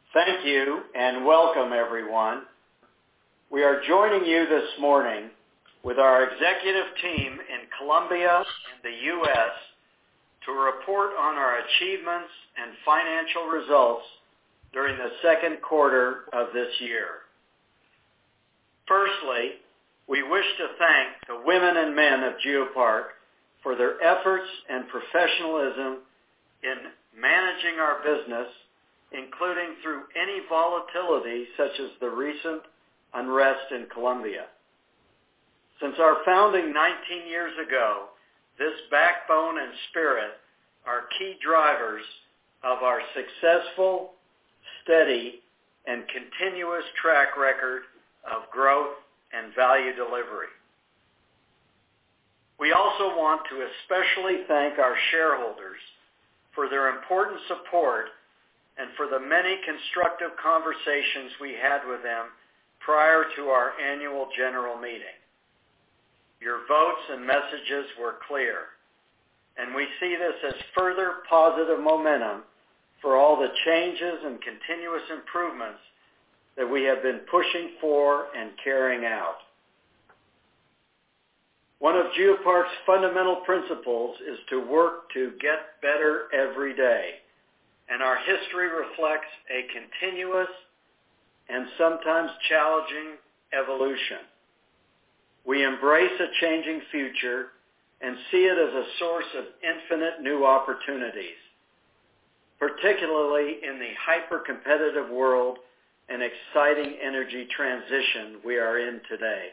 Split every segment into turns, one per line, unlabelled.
Thank you and welcome everyone. We are joining you this morning with our executive team in Colombia and the U.S. to report on our achievements and financial results during the second quarter of this year. Firstly, we wish to thank the women and men of GeoPark for their efforts and professionalism in managing our business, including through any volatility such as the recent unrest in Colombia. Since our founding 19 years ago, this backbone and spirit are key drivers of our successful, steady, and continuous track record of growth and value delivery. We also want to especially thank our shareholders for their important support and for the many constructive conversations we had with them prior to our annual general meeting. Your votes and messages were clear, and we see this as further positive momentum for all the changes and continuous improvements that we have been pushing for and carrying out. One of GeoPark's fundamental principles is to work to get better every day, and our history reflects a continuous and sometimes challenging evolution. We embrace a changing future and see it as a source of infinite new opportunities, particularly in the hyper-competitive world and exciting energy transition we are in today.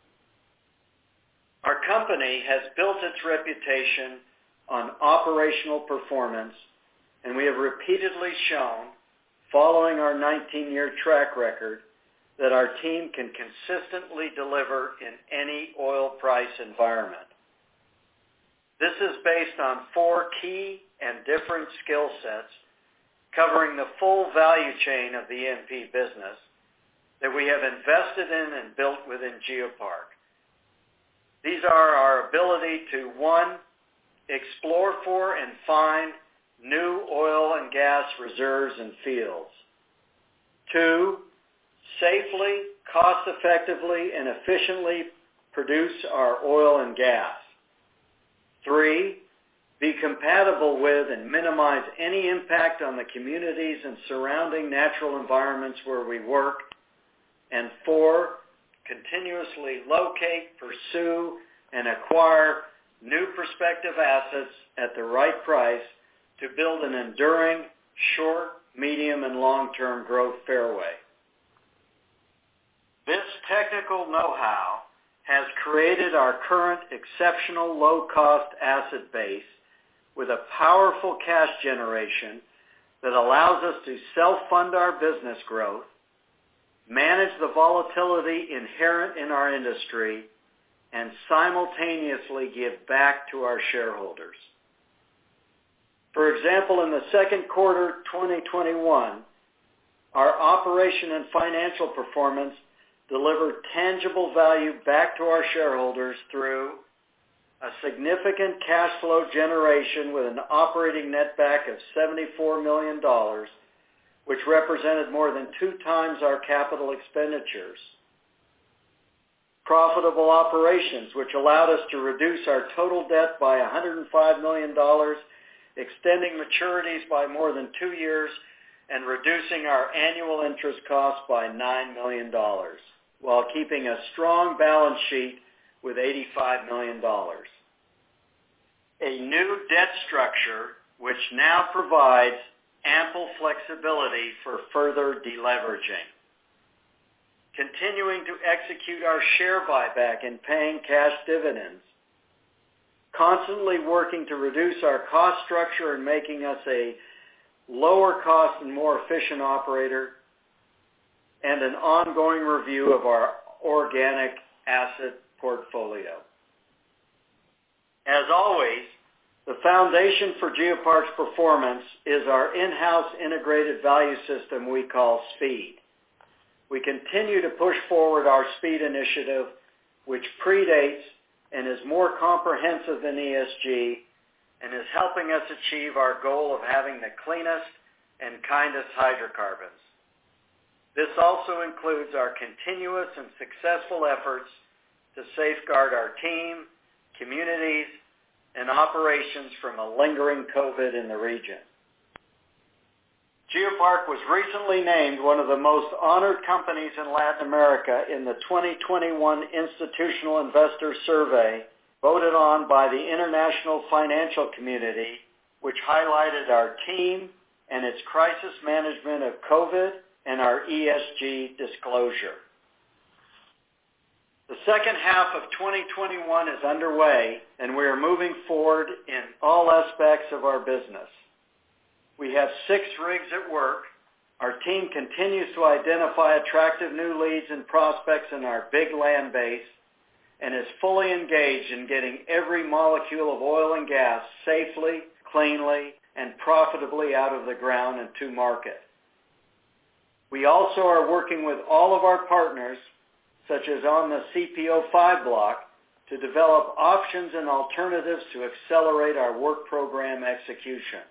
Our company has built its reputation on operational performance, and we have repeatedly shown, following our 19-year track record, that our team can consistently deliver in any oil price environment. This is based on 4 key and different skill sets covering the full value chain of the E&P business that we have invested in and built within GeoPark. These are our ability to, 1, explore for and find new oil and gas reserves and fields. 2, safely, cost-effectively, and efficiently produce our oil and gas. 3, be compatible with and minimize any impact on the communities and surrounding natural environments where we work. And 4, continuously locate, pursue, and acquire new prospective assets at the right price to build an enduring short, medium, and long-term growth fairway. This technical know-how has created our current exceptional low-cost asset base with a powerful cash generation that allows us to self-fund our business growth, manage the volatility inherent in our industry, and simultaneously give back to our shareholders. For example, in the second quarter 2021, our operation and financial performance delivered tangible value back to our shareholders through a significant cash flow generation with an operating netback of $74 million, which represented more than 2 times our capital expenditures. Profitable operations, which allowed us to reduce our total debt by $105 million, extending maturities by more than 2 years, and reducing our annual interest costs by $9 million, while keeping a strong balance sheet with $85 million. A new debt structure which now provides ample flexibility for further deleveraging. Continuing to execute our share buyback and paying cash dividends. Constantly working to reduce our cost structure and making us a lower cost and more efficient operator, and an ongoing review of our organic asset portfolio. As always, the foundation for GeoPark's performance is our in-house integrated value system we call SPEED. We continue to push forward our SPEED initiative, which predates and is more comprehensive than ESG and is helping us achieve our goal of having the cleanest and kindest hydrocarbons. This also includes our continuous and successful efforts to safeguard our team, communities, and operations from a lingering COVID in the region. GeoPark was recently named one of the most honored companies in Latin America in the 2021 Institutional Investor Survey, voted on by the international financial community, which highlighted our team and its crisis management of COVID and our ESG disclosure. The second half of 2021 is underway, and we are moving forward in all aspects of our business. We have 6 rigs at work. Our team continues to identify attractive new leads and prospects in our big land base and is fully engaged in getting every molecule of oil and gas safely, cleanly, and profitably out of the ground and to market. We also are working with all of our partners, such as on the CPO-5 block, to develop options and alternatives to accelerate our work program execution.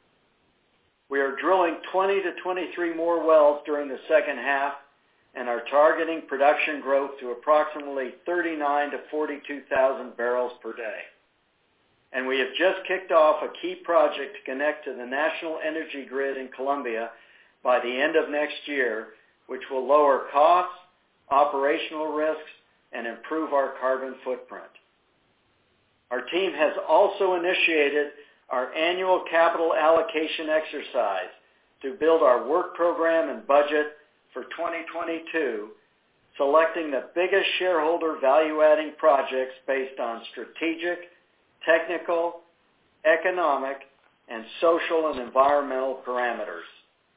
We are drilling 20 to 23 more wells during the second half and are targeting production growth to approximately 39 to 42,000 barrels per day. And we have just kicked off a key project to connect to the national energy grid in Colombia by the end of next year, which will lower costs, operational risks, and improve our carbon footprint. Our team has also initiated our annual capital allocation exercise to build our work program and budget for 2022, selecting the biggest shareholder value-adding projects based on strategic, technical, economic, and social and environmental parameters.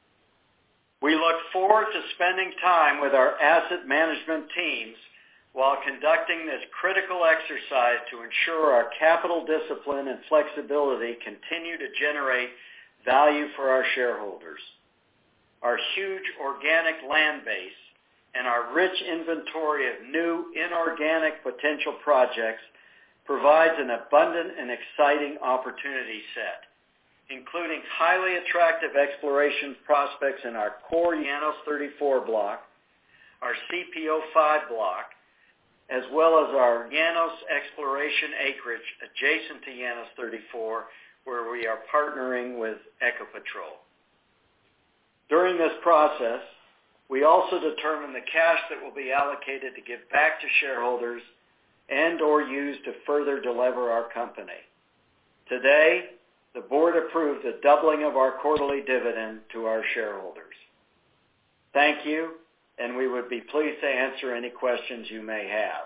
We look forward to spending time with our asset management teams while conducting this critical exercise to ensure our capital discipline and flexibility continue to generate value for our shareholders. Our huge organic land base and our rich inventory of new inorganic potential projects provides an abundant and exciting opportunity set, including highly attractive exploration prospects in our core Llanos 34 block, our CPO-5 block, as well as our Llanos exploration acreage adjacent to Llanos 34, where we are partnering with Ecopetrol. During this process, we also determine the cash that will be allocated to give back to shareholders and or used to further delever our company. Today, the board approved the doubling of our quarterly dividend to our shareholders. Thank you, and we would be pleased to answer any questions you may have.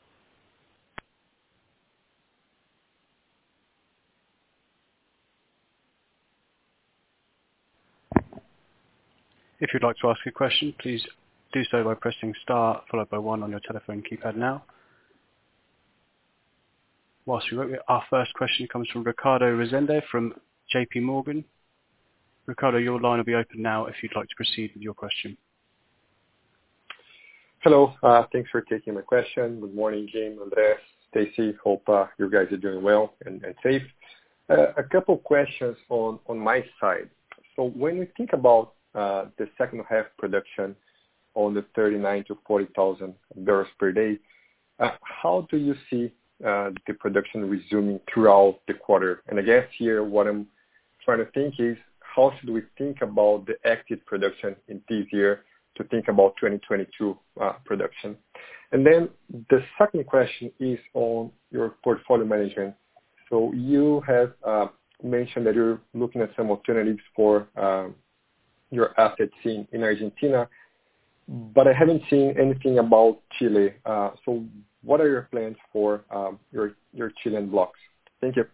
If you'd like to ask a question, please do so by pressing star followed by 1 on your telephone keypad now. Whilst we wait, our first question comes from Ricardo Rezende from JP Morgan. Ricardo, your line will be open now if you'd like to proceed with your question.
Hello, thanks for taking my question. Good morning, Jim, Andres, Stacy. Hope you guys are doing well and safe. A couple questions on my side. So when we think about the second half production on the 39 to 40,000 barrels per day, how do you see the production resuming throughout the quarter? And I guess here what I'm trying to think is, how should we think about the active production in this year to think about 2022 production? And then the second question is on your portfolio management. So you have mentioned that you're looking at some alternatives for your assets in Argentina, but I haven't seen anything about Chile. So what are your plans for your Chilean blocks? Thank you.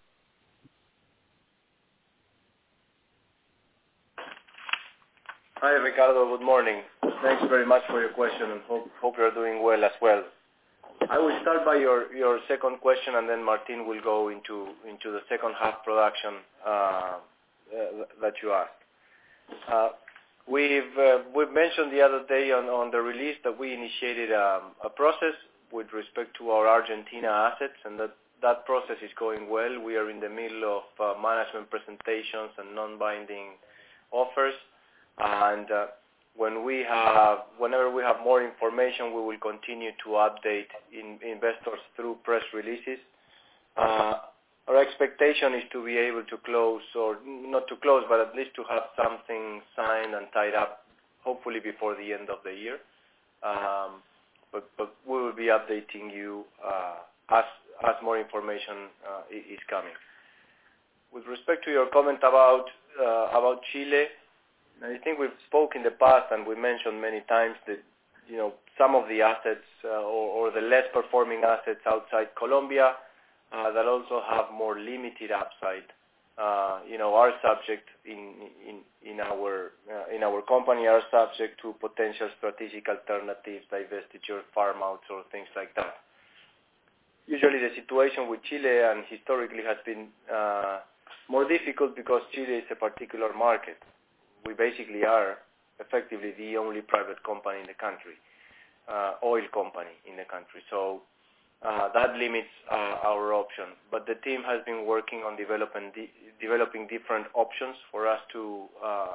Hi, Ricardo. Good morning. Thanks very much for your question, and hope you're doing well as well. I will start by your second question, and then Martin will go into the second half production that you asked. We've mentioned the other day on the release that we initiated a process with respect to our Argentina assets, and that process is going well. We are in the middle of management presentations and non-binding offers, and whenever we have more information, we will continue to update investors through press releases. Our expectation is to be able to close, or not to close, but at least to have something signed and tied up, hopefully before the end of the year. But we will be updating you as more information is coming. With respect to your comment about Chile, I think we've spoken in the past, and we mentioned many times that some of the assets or the less performing assets outside Colombia that also have more limited upside, are subject in our company, are subject to potential strategic alternatives, divestiture, farm outs, or things like that. Usually the situation with Chile and historically has been more difficult because Chile is a particular market. We basically are effectively the only private company in the country, oil company in the country. So that limits our option. But the team has been working on developing different options for us to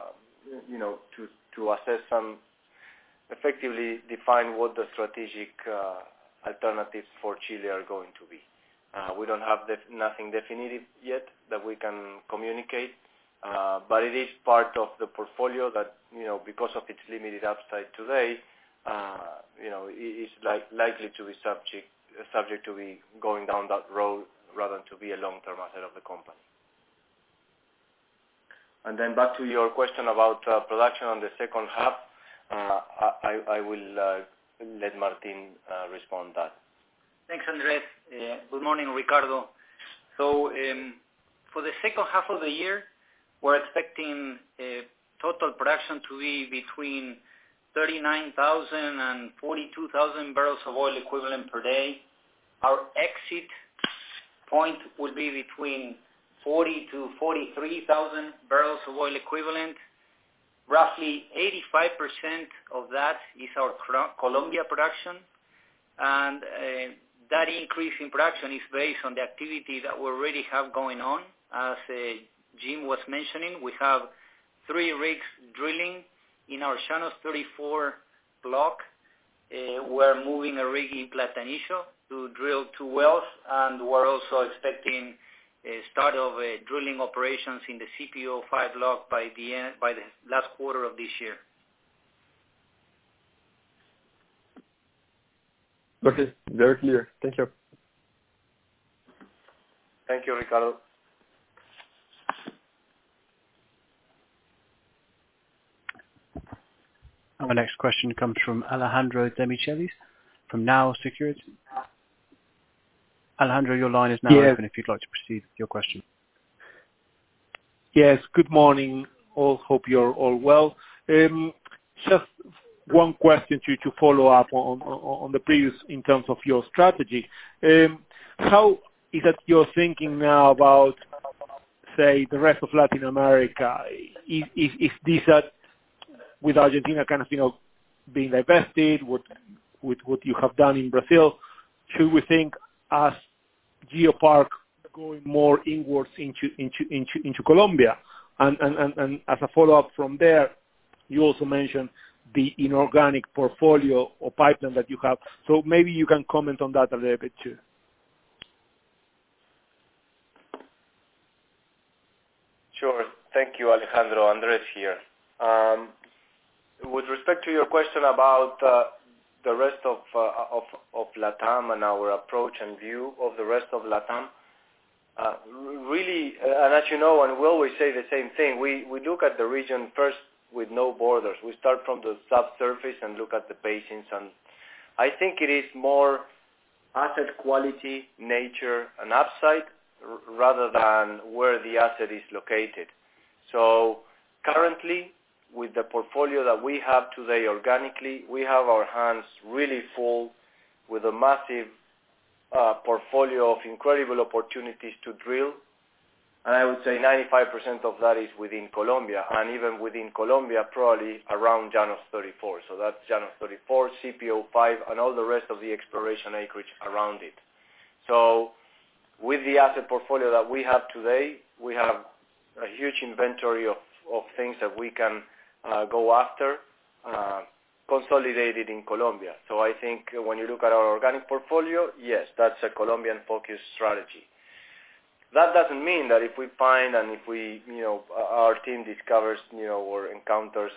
assess some, effectively define what the strategic alternatives for Chile are going to be. We don't have nothing definitive yet that we can communicate, but it is part of the portfolio that, because of its limited upside today, is likely to be subject to be going down that road rather than to be a long-term asset of the company. And then back to your question about production on the second half, I will let Martin respond that.
Thanks, Andres. Good morning, Ricardo. So for the second half of the year, we're expecting total production to be between 39,000 and 42,000 barrels of oil equivalent per day. Our exit point will be between 40 to 43,000 barrels of oil equivalent. Roughly 85% of that is our Colombia production, and that increase in production is based on the activity that we already have going on. As Jim was mentioning, we have 3 rigs drilling in our Llanos 34 block. We're moving a rig in Platanillo to drill 2 wells, and we're also expecting start of drilling operations in the CPO-5 block by the last quarter of this year.
Okay, very clear. Thank you.
Thank you, Ricardo.
Our next question comes from Alejandro Demichelis from Now Securities. Alejandro, your line is now open if you'd like to proceed with your question.
Yes, good morning all. Hope you're all well. Just one question to follow up on the previous in terms of your strategy. How is that you're thinking now about, say, the rest of Latin America? Is this with Argentina kind of being divested, with what you have done in Brazil? Should we think as GeoPark going more inwards into Colombia? And as a follow-up from there, you also mentioned the inorganic portfolio or pipeline that you have. So maybe you can comment on that a little bit too.
Sure. Thank you, Alejandro. Andres here. With respect to your question about the rest of LATAM and our approach and view of the rest of LATAM, really, and as you know, and we always say the same thing, we look at the region first with no borders. We start from the subsurface and look at the basins, and I think it is more asset quality, nature, and upside rather than where the asset is located. So currently, with the portfolio that we have today organically, we have our hands really full with a massive portfolio of incredible opportunities to drill. And I would say 95% of that is within Colombia, and even within Colombia, probably around Llanos 34. So that's Llanos 34, CPO-5, and all the rest of the exploration acreage around it. So with the asset portfolio that we have today, we have a huge inventory of things that we can go after consolidated in Colombia. So I think when you look at our organic portfolio, yes, that's a Colombian-focused strategy. That doesn't mean that if we find and if we, our team discovers, or encounters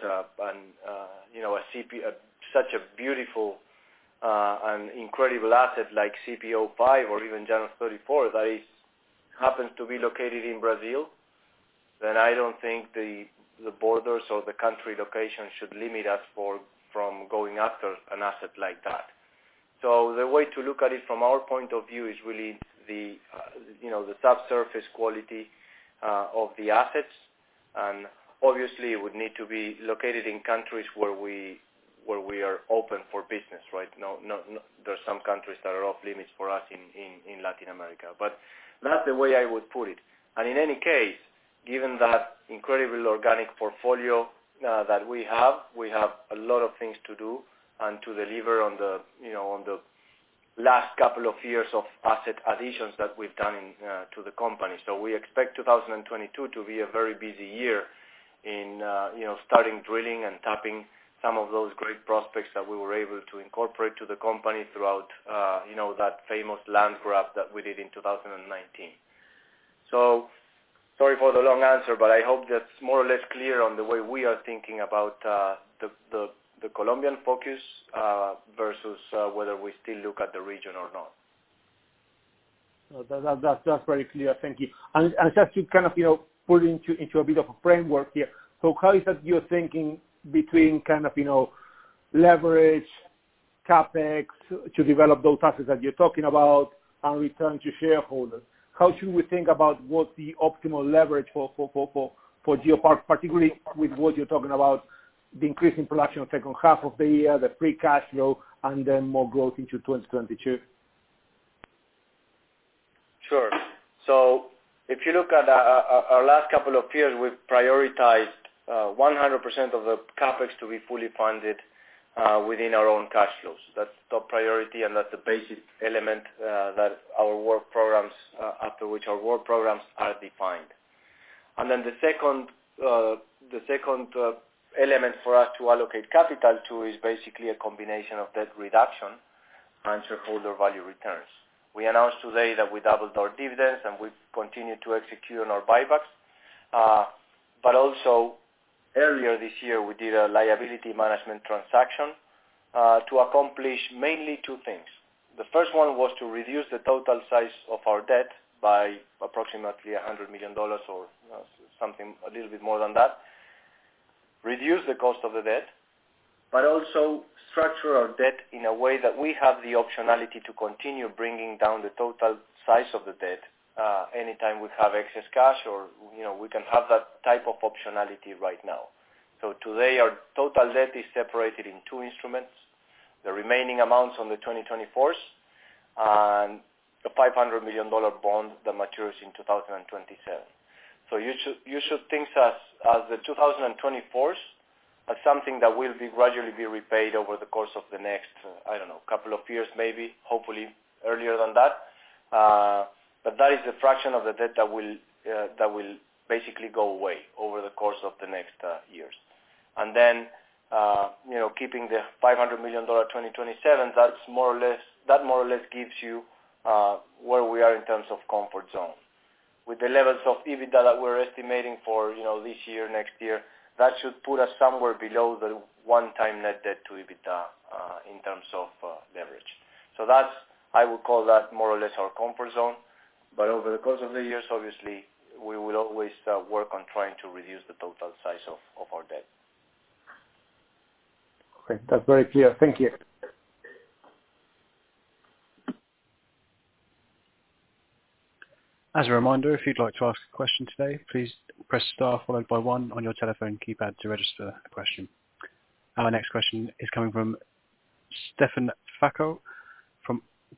such a beautiful and incredible asset like CPO-5 or even Llanos 34 that happens to be located in Brazil, then I don't think the borders or the country location should limit us from going after an asset like that. So the way to look at it from our point of view is really the subsurface quality of the assets, and obviously it would need to be located in countries where we are open for business, right? No, there's some countries that are off limits for us in Latin America, but that's the way I would put it. And in any case, given that incredible organic portfolio that we have a lot of things to do and to deliver on the last couple of years of asset additions that we've done to the company. So we expect 2022 to be a very busy year in starting drilling and tapping some of those great prospects that we were able to incorporate to the company throughout that famous land grab that we did in 2019. So sorry for the long answer, but I hope that's more or less clear on the way we are thinking about the Colombian focus versus whether we still look at the region or not.
That's very clear. Thank you. And just to kind of put it into a bit of a framework here. So how is that you're thinking between kind of leverage, capex to develop those assets that you're talking about and return to shareholders? How should we think about what's the optimal leverage for GeoPark, particularly with what you're talking about, the increase in production second half of the year, the free cash flow, and then more growth into 2022?
Sure. So if you look at our last couple of years, we've prioritized 100% of the capex to be fully funded within our own cash flows. That's top priority, and that's the basic element that our work programs, after which our work programs are defined. And then the second element for us to allocate capital to is basically a combination of debt reduction and shareholder value returns. We announced today that we doubled our dividends and we continue to execute on our buybacks. But also, earlier this year, we did a liability management transaction to accomplish mainly two things. The first one was to reduce the total size of our debt by approximately $100 million or something a little bit more than that, reduce the cost of the debt, but also structure our debt in a way that we have the optionality to continue bringing down the total size of the debt anytime we have excess cash, or we can have that type of optionality right now. So today our total debt is separated in two instruments: the remaining amounts on the 2024s and a $500 million bond that matures in 2027. So you should think as the 2024s as something that will gradually be repaid over the course of the next, couple of years, maybe, hopefully earlier than that. But that is the fraction of the debt that will basically go away over the course of the next years. And then, keeping the $500 million 2027, that more or less gives you where we are in terms of comfort zone. With the levels of EBITDA that we're estimating for this year, next year, that should put us somewhere below the one-time net debt to EBITDA in terms of leverage. So I would call that more or less our comfort zone. But over the course of the years, obviously, we will always work on trying to reduce the total size of our debt.
Okay, that's very clear. Thank you.
As a reminder, if you'd like to ask a question today, please press star followed by 1 on your telephone keypad to register a question. Our next question is coming from Stefan Facco from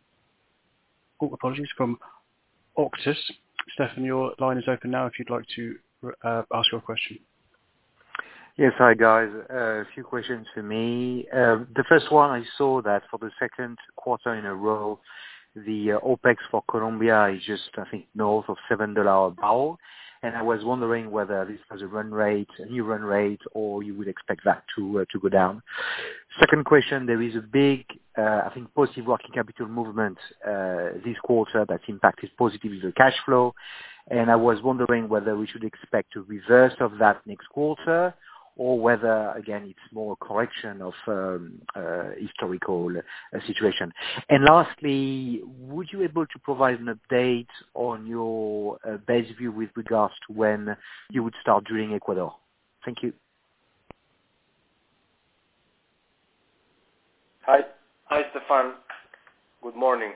Auctus. Stefan, your line is open now if you'd like to ask your question.
Yes, hi guys. A few questions for me. The first one, I saw that for the second quarter in a row, the OPEX for Colombia is just, I think, north of $7 a barrel. and I was wondering whether this was a new run rate, or you would expect that to go down. Second question, there is a big, I think, positive working capital movement this quarter that impacted positively the cash flow, and I was wondering whether we should expect a reverse of that next quarter, or whether, again, it's more a correction of historical situation. And lastly, would you be able to provide an update on your base view with regards to when you would start drilling Ecuador? Thank you.
Hi, Stefan. Good morning.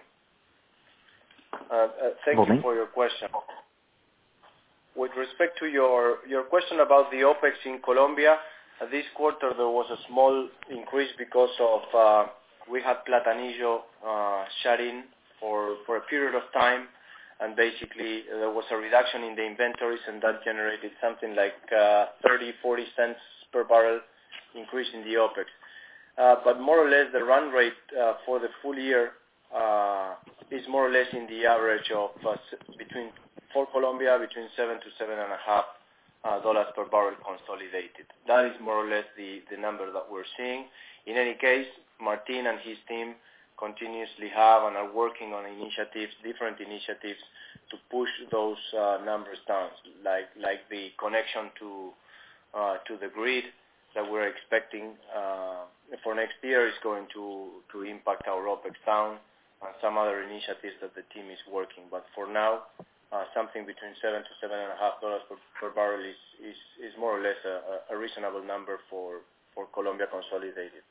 Thank you for your question. With respect to your question about the OPEX in Colombia, this quarter there was a small increase because of we had Platanillo shut in for a period of time, and basically there was a reduction in the inventories, and that generated something like 30-40 cents per barrel increase in the OPEX. But more or less the run rate for the full year is more or less in the average of for Colombia between $7 to $7.5 per barrel consolidated. That is more or less the number that we're seeing. In any case, Martin and his team continuously have and are working on different initiatives to push those numbers down, like the connection to the grid that we're expecting for next year is going to impact our OPEX down, and some other initiatives that the team is working. But for now, something between $7 to $7.5 per barrel is more or less a reasonable number for Colombia consolidated.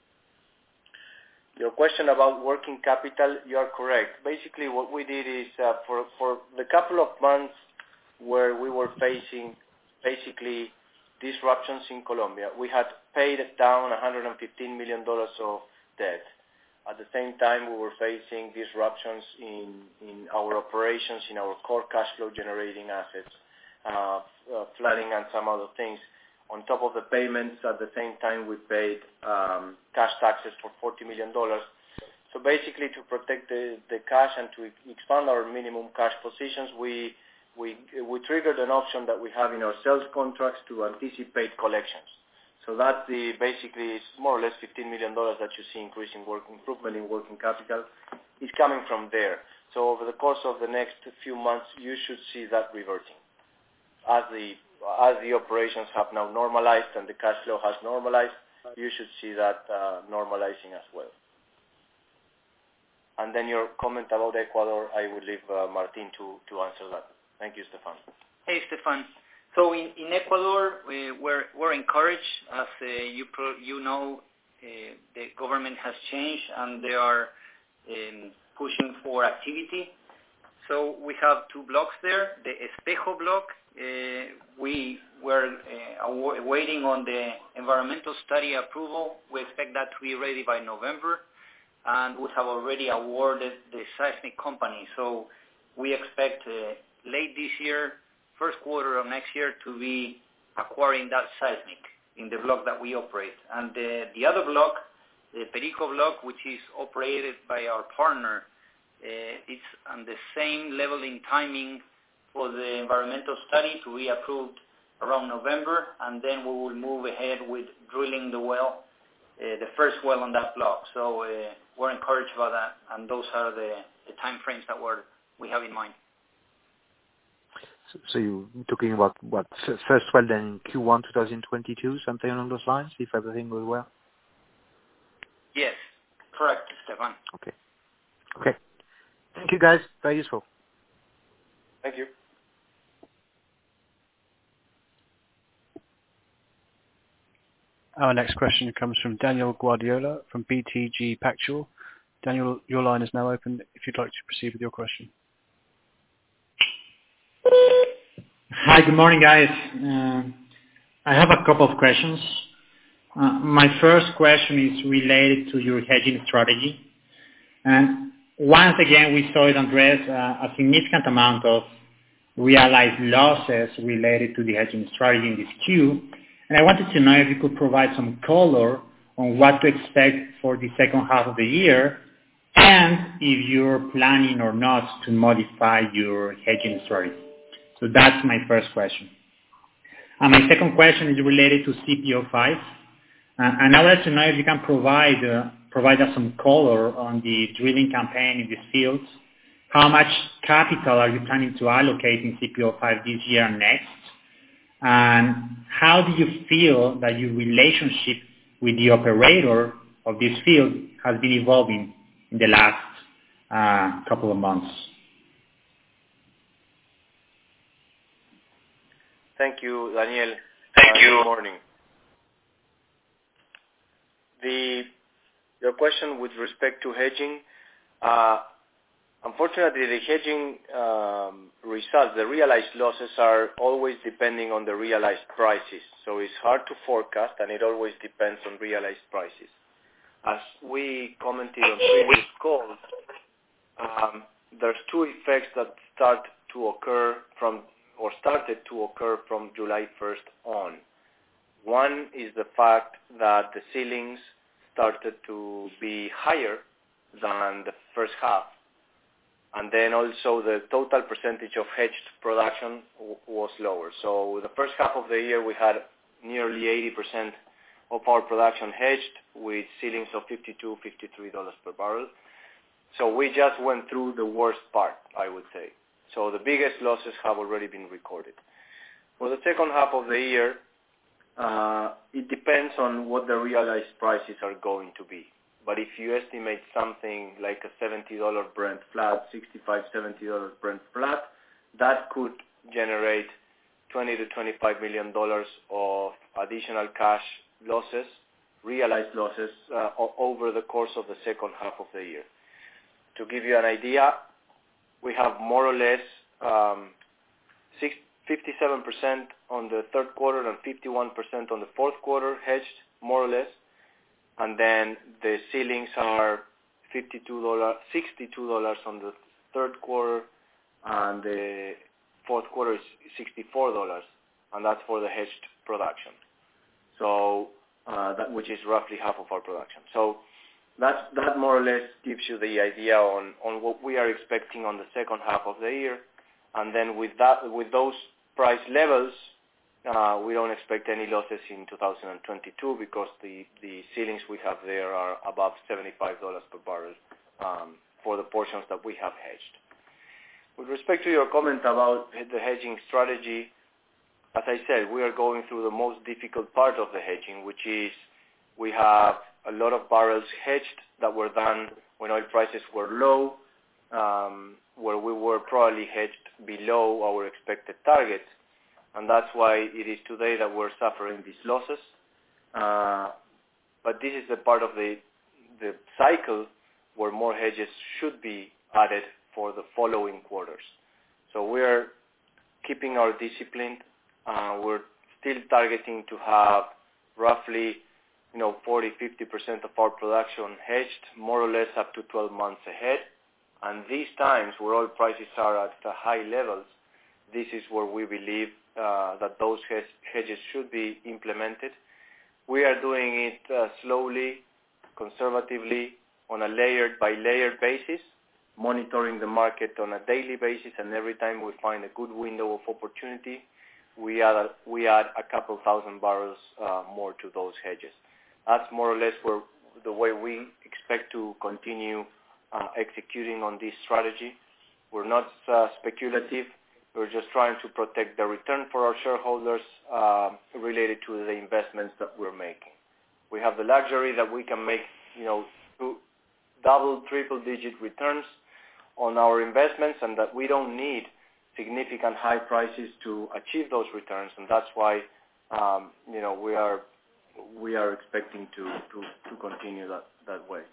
Your question about working capital, you are correct. Basically, what we did is for the couple of months where we were facing basically disruptions in Colombia, we had paid down $115 million of debt. At the same time, we were facing disruptions in our operations, in our core cash flow generating assets, flooding and some other things. On top of the payments, at the same time, we paid cash taxes for $40 million. So basically, to protect the cash and to expand our minimum cash positions, we triggered an option that we have in our sales contracts to anticipate collections. So that's basically it's more or less $15 million that you see improvement in working capital is coming from there. So over the course of the next few months, you should see that reverting. As the operations have now normalized and the cash flow has normalized, you should see that normalizing as well. And then your comment about Ecuador, I would leave Martin to answer that. Thank you, Stefan.
Hey, Stefan. So in Ecuador, we're encouraged. As you know, the government has changed and they are pushing for activity. So we have two blocks there. The Espejo block, we were waiting on the environmental study approval. We expect that to be ready by November, and we have already awarded the seismic company. So we expect late this year, first quarter of next year, to be acquiring that seismic in the block that we operate. And the other block, the Perico block, which is operated by our partner, it's on the same level in timing for the environmental study to be approved around November, and then we will move ahead with drilling the well, the first well on that block. So we're encouraged by that, and those are the time frames that we have in mind.
So you're talking about what, first well then in Q1 2022, something along those lines, if everything goes well?
Yes, correct, Stefan.
Okay. Thank you, guys. Very useful.
Thank you.
Our next question comes from Daniel Guardiola from BTG Pactual. Daniel, your line is now open if you'd like to proceed with your question.
Hi, good morning, guys. I have a couple of questions. My first question is related to your hedging strategy. And once again, we saw it, Andres, a significant amount of realized losses related to the hedging strategy in this Q. And I wanted to know if you could provide some color on what to expect for the second half of the year, and if you're planning or not to modify your hedging strategy. So So that's my first question. And my second question is related to CPO-5. And I'd like to know if you can provide us some color on the drilling campaign in these fields. How much capital are you planning to allocate in CPO-5 this year and next? And how do you feel that your relationship with the operator of this field has been evolving in the last couple of months?
Thank you, Daniel. Good morning. Your question with respect to hedging, unfortunately, the hedging results, the realized losses are always depending on the realized prices. So it's hard to forecast, and it always depends on realized prices. As we commented on previous calls, there's two effects that started to occur from July 1st on. One is the fact that the ceilings started to be higher than the first half. And then also the total percentage of hedged production was lower. So the first half of the year we had nearly 80% of our production hedged with ceilings of $52, $53 per barrel. So we just went through the worst part, I would say. So the biggest losses have already been recorded. For the second half of the year, it depends on what the realized prices are going to be. But if you estimate something like a $70 Brent flat, $65, $70 Brent flat, that could generate $20 to $25 million of additional cash losses, realized losses, over the course of the second half of the year. To give you an idea, we have more or less 57% on the third quarter and 51% on the fourth quarter hedged, more or less. And then the ceilings are $62 on the third quarter, and the fourth quarter is $64, and that's for the hedged production. So that, which is roughly half of our production. So that more or less gives you the idea on what we are expecting on the second half of the year. And then with those price levels, we don't expect any losses in 2022 because the ceilings we have there are above $75 per barrel for the portions that we have hedged. With respect to your comment about the hedging strategy, as I said, we are going through the most difficult part of the hedging, which is we have a lot of barrels hedged that were done when oil prices were low, where we were probably hedged below our expected targets. And that's why it is today that we're suffering these losses. But this is the part of the cycle where more hedges should be added for the following quarters. So we're keeping our discipline. We're still targeting to have roughly 40-50% of our production hedged, more or less up to 12 months ahead. And these times where oil prices are at high levels, this is where we believe that those hedges should be implemented. We are doing it slowly, conservatively, on a layer-by-layer basis, monitoring the market on a daily basis, and every time we find a good window of opportunity, we add a couple thousand barrels more to those hedges. That's more or less the way we expect to continue executing on this strategy. We're not speculative. We're just trying to protect the return for our shareholders related to the investments that we're making. We have the luxury that we can make, double, triple-digit returns on our investments, and that we don't need significant high prices to achieve those returns, and that's why, we are expecting to continue that way.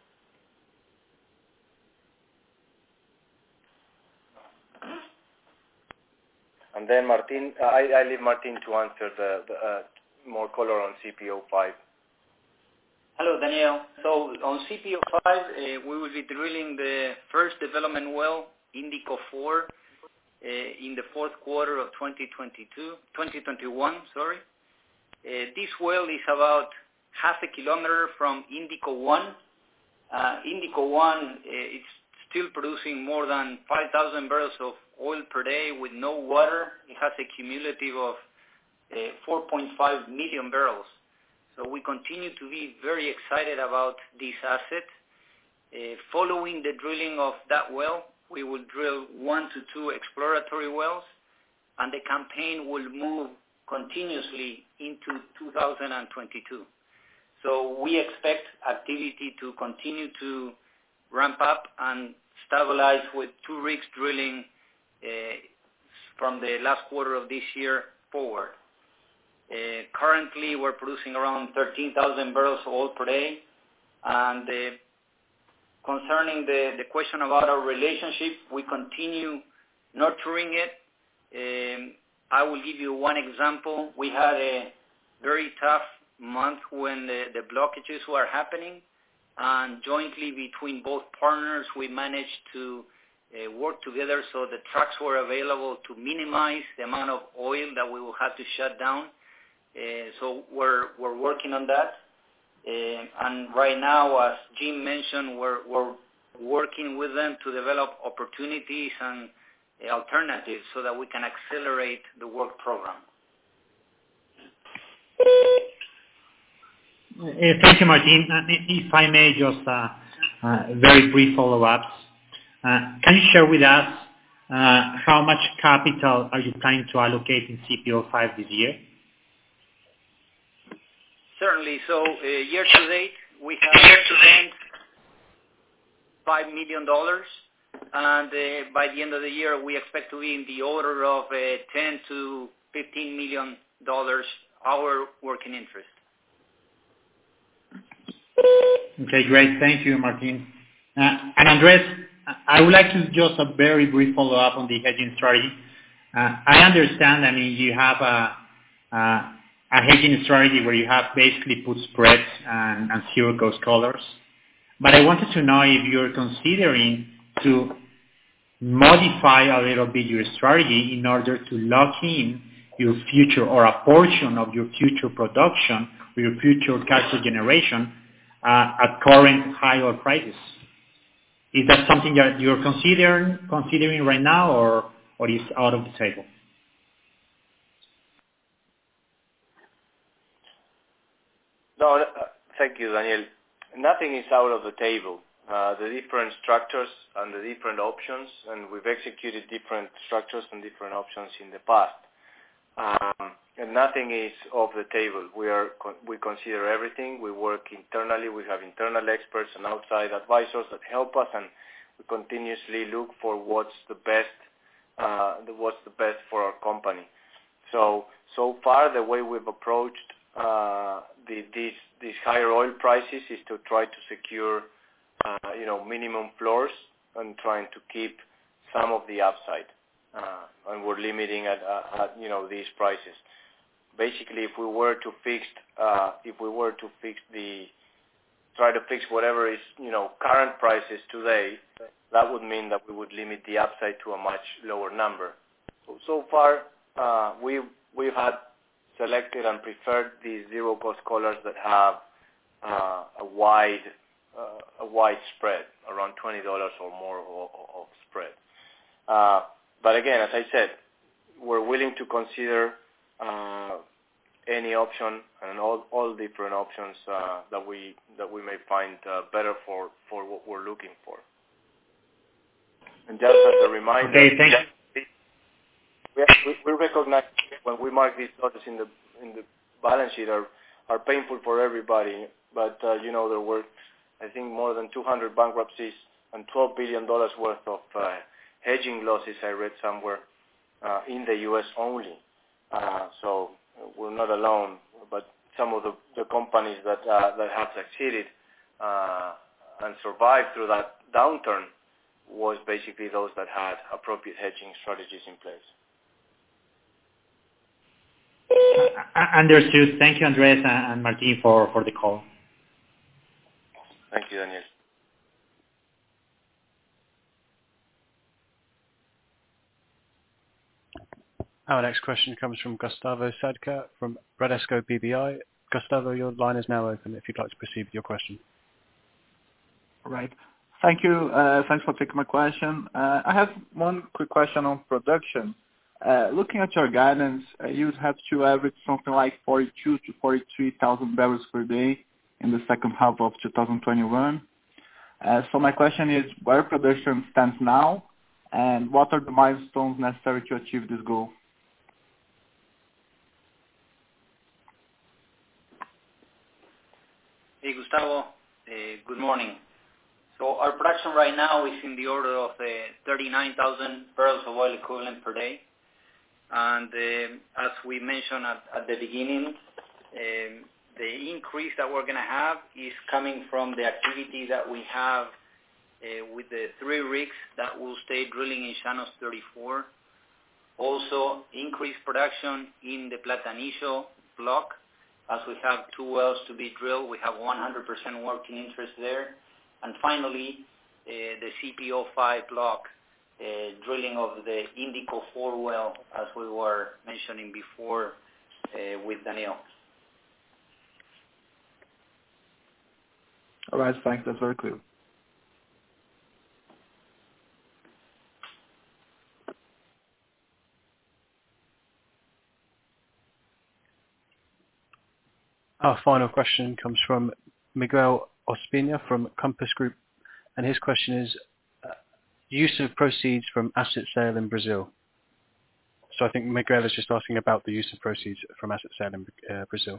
And then Martin, I leave Martin to answer the more color on CPO-5.
Hello, Daniel. So on CPO-5, we will be drilling the first development well, Indico 4, in the fourth quarter of 2021. This well is about half a kilometer from Indico 1. Indico 1 it still producing more than 5,000 barrels of oil per day with no water. It has a cumulative of 4.5 million barrels. So we continue to be very excited about this asset. Following the drilling of that well, we will drill 1 to 2 exploratory wells, and the campaign will move continuously into 2022. So we expect activity to continue to ramp up and stabilize with 2 rigs drilling from the last quarter of this year forward. Currently, we're producing around 13,000 barrels of oil per day. And concerning the question about our relationship, we continue nurturing it. I will give you one example. We had a very tough month when the blockages were happening, and jointly between both partners, we managed to work together so the trucks were available to minimize the amount of oil that we will have to shut down. So we're working on that. And right now, as Jim mentioned, we're working with them to develop opportunities and alternatives so that we can accelerate the work program.
Thank you, Martin. If I may, just very brief follow-ups. Can you share with us how much capital are you planning to allocate in CPO-5 this year?
Certainly. So year to date, we have spent $5 million, and by the end of the year, we expect to be in the order of $10 to $15 million our working interest.
Okay, great. Thank you, Martin. And Andres, I would like to just a very brief follow-up on the hedging strategy. I understand, you have a hedging strategy where you have basically put spreads and zero cost collars. But I wanted to know if you're considering to modify a little bit your strategy in order to lock in your future or a portion of your future production or your future cash flow generation at current high oil prices. Is that something that you're considering right now, or is out of the table?
No, thank you, Daniel. Nothing is out of the table. The different structures and the different options, and we've executed different structures and different options in the past. And nothing is off the table. We consider everything. We work internally. We have internal experts and outside advisors that help us, and we continuously look for what's the best for our company. So far, the way we've approached these higher oil prices is to try to secure, minimum floors and trying to keep some of the upside. And we're limiting at these prices. Basically, if we were to try to fix whatever is current prices today, that would mean that we would limit the upside to a much lower number. So far, we've had selected and preferred these zero cost collars that have a wide spread, around $20 or more of spread. But again, as I said, we're willing to consider any option and all different options that we may find better for what we're looking for. And just as a reminder,
okay, thank you.
We recognize when we mark these losses in the balance sheet are painful for everybody. But there were, I think, more than 200 bankruptcies and $12 billion worth of hedging losses I read somewhere in the U.S. only. So we're not alone, but some of the companies that have succeeded and survived through that downturn was basically those that had appropriate hedging strategies in place.
Understood. Thank you, Andres and Martin, for the call.
Thank you, Daniel.
Our next question comes from Gustavo Sadka from Bradesco BBI. Gustavo, your line is now open if you'd like to proceed with your question.
Right. Thank you. Thanks for taking my question. I have one quick question on production. Looking at your guidance, you have to average something like 42 to 43,000 barrels per day in the second half of 2021. So my question is, where production stands now, and what are the milestones necessary to achieve this goal?
Hey, Gustavo. Good morning. So our production right now is in the order of 39,000 barrels of oil equivalent per day. And as we mentioned at the beginning, the increase that we're going to have is coming from the activity that we have with the 3 rigs that will stay drilling in Llanos 34. Also, increased production in the Platanillo block. As we have 2 wells to be drilled, we have 100% working interest there. And finally, the CPO-5 block, drilling of the Indico 4 well, as we were mentioning before with Daniel.
All right, thanks. That's very clear.
Our final question comes from Miguel Ospina from Compass Group, and his question is use of proceeds from asset sale in Brazil. So I think Miguel is just asking about the use of proceeds from asset sale in Brazil.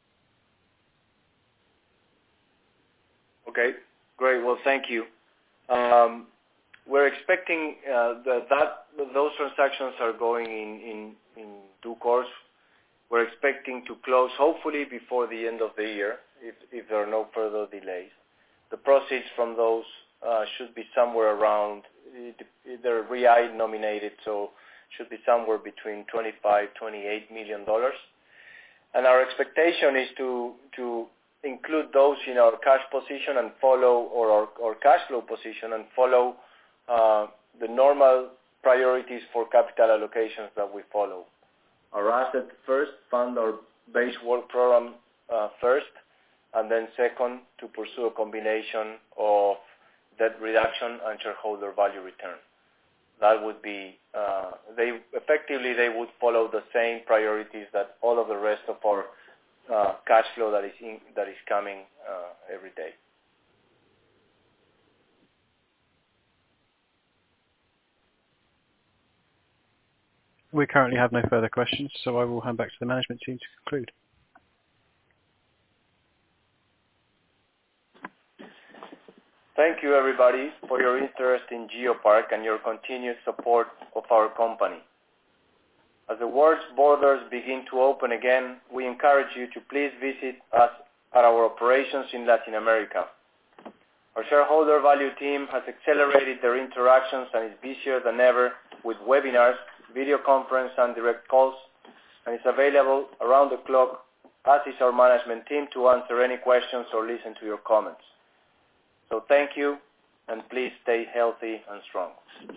Okay, great. Well, thank you. We're expecting that those transactions are going in due course. We're expecting to close hopefully before the end of the year, if there are no further delays. The proceeds from those should be somewhere around, they're real nominated, so should be somewhere between $25-28 million. And our expectation is to include those in our cash position and follow, or our cash flow position, and follow the normal priorities for capital allocations that we follow. Our asset first, fund our base work program first, and then second, to pursue a combination of debt reduction and shareholder value return. That would be, they would follow the same priorities that all of the rest of our cash flow that is coming every day.
We currently have no further questions, so I will hand back to the management team to conclude.
Thank you, everybody, for your interest in GeoPark and your continued support of our company. As the world's borders begin to open again, we encourage you to please visit us at our operations in Latin America. Our shareholder value team has accelerated their interactions and is busier than ever with webinars, video conference, and direct calls, and is available around the clock, as is our management team, to answer any questions or listen to your comments. So thank you, and please stay healthy and strong.